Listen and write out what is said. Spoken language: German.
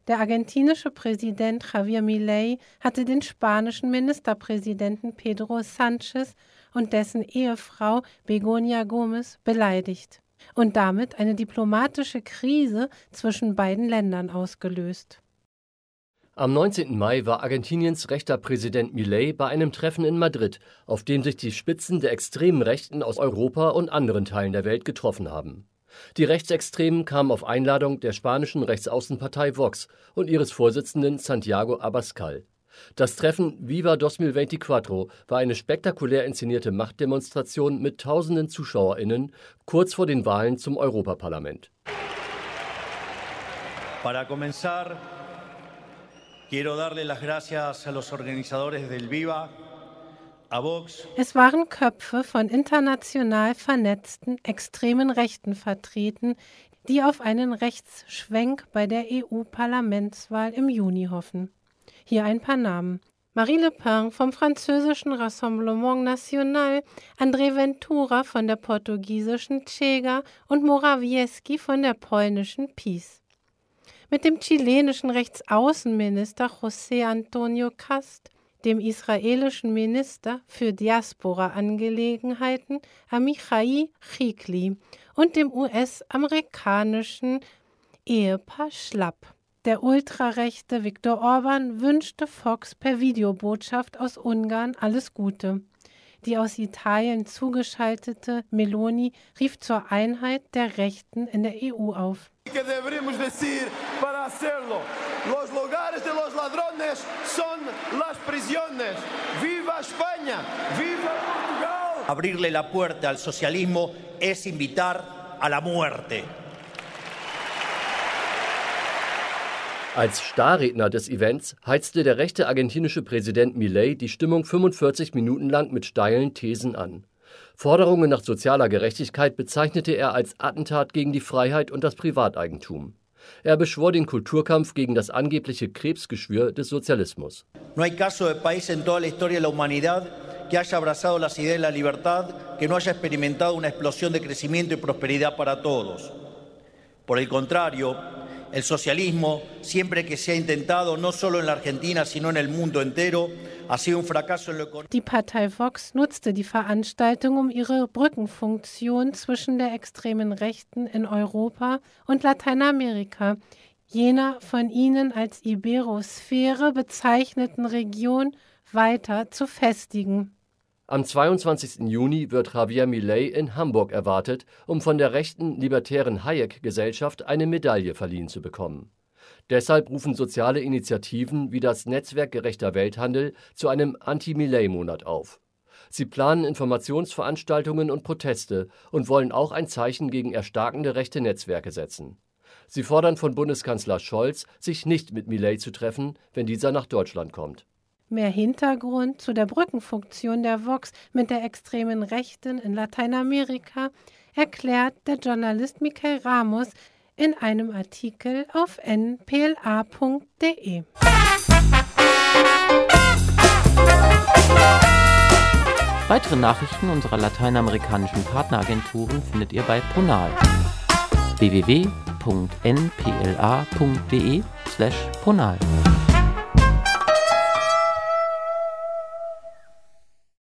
Der argentinische Präsident Javier Milei hatte den spanischen Ministerpräsidenten Pedro Sánchez und dessen Ehefrau Begoña Gómez beleidigt und damit eine diplomatische Krise zwischen beiden Ländern ausgelöst. Am 19. Mai war Argentiniens rechter Präsident Milei bei einem Treffen in Madrid, auf dem sich die Spitzen der extremen Rechten aus Europa und anderen Teilen der Welt getroffen haben. Die Rechtsextremen kamen auf Einladung der spanischen Rechtsaußenpartei Vox und ihres Vorsitzenden Santiago Abascal. Das Treffen Viva 2024 war eine spektakulär inszenierte Machtdemonstration mit tausenden ZuschauerInnen kurz vor den Wahlen zum Europaparlament. Para comenzar, quiero darle las gracias a los organizadores del Viva. Es waren Köpfe von international vernetzten extremen Rechten vertreten, die auf einen Rechtsschwenk bei der EU-Parlamentswahl im Juni hoffen. Hier ein paar Namen. Marine Le Pen vom französischen Rassemblement National, André Ventura von der portugiesischen Chega und Morawiecki von der polnischen PiS. Mit dem chilenischen Rechtsaußenminister José Antonio Cast, dem israelischen Minister für Diaspora-Angelegenheiten Amichai Chikli und dem US-amerikanischen Ehepaar Schlapp. Der ultrarechte Viktor Orban wünschte Fox per Videobotschaft aus Ungarn alles Gute. Die aus Italien zugeschaltete Meloni rief zur Einheit der Rechten in der EU auf. Los lugares de los ladrones son las prisiones. ¡Viva España! ¡Viva Portugal! Abrirle la puerta al socialismo es invitar a la muerte. Als Starredner des Events heizte der rechte argentinische Präsident Milei die Stimmung 45 Minuten lang mit steilen Thesen an. Forderungen nach sozialer Gerechtigkeit bezeichnete er als Attentat gegen die Freiheit und das Privateigentum. Er beschwor den Kulturkampf gegen das angebliche Krebsgeschwür des Sozialismus. No hay caso de país en toda la historia de la humanidad que haya abrazado las ideas de la libertad, que no haya experimentado una explosión de crecimiento y prosperidad para todos. Por el contrario, el socialismo, siempre que se ha intentado, no solo en la Argentina, sino en el mundo entero, ha sido un fracaso en lo económico. Die Partei Vox nutzte die Veranstaltung, um ihre Brückenfunktion zwischen der extremen Rechten in Europa und Lateinamerika, jener von ihnen als Iberosphäre bezeichneten Region, weiter zu festigen. Am 22. Juni wird Javier Milei in Hamburg erwartet, um von der rechten libertären Hayek-Gesellschaft eine Medaille verliehen zu bekommen. Deshalb rufen soziale Initiativen wie das Netzwerk Gerechter Welthandel zu einem Anti-Milei-Monat auf. Sie planen Informationsveranstaltungen und Proteste und wollen auch ein Zeichen gegen erstarkende rechte Netzwerke setzen. Sie fordern von Bundeskanzler Scholz, sich nicht mit Milei zu treffen, wenn dieser nach Deutschland kommt. Mehr Hintergrund zu der Brückenfunktion der Vox mit der extremen Rechten in Lateinamerika erklärt der Journalist Michael Ramos in einem Artikel auf npla.de. Weitere Nachrichten unserer lateinamerikanischen Partneragenturen findet ihr bei Ponal. www.npla.de/ponal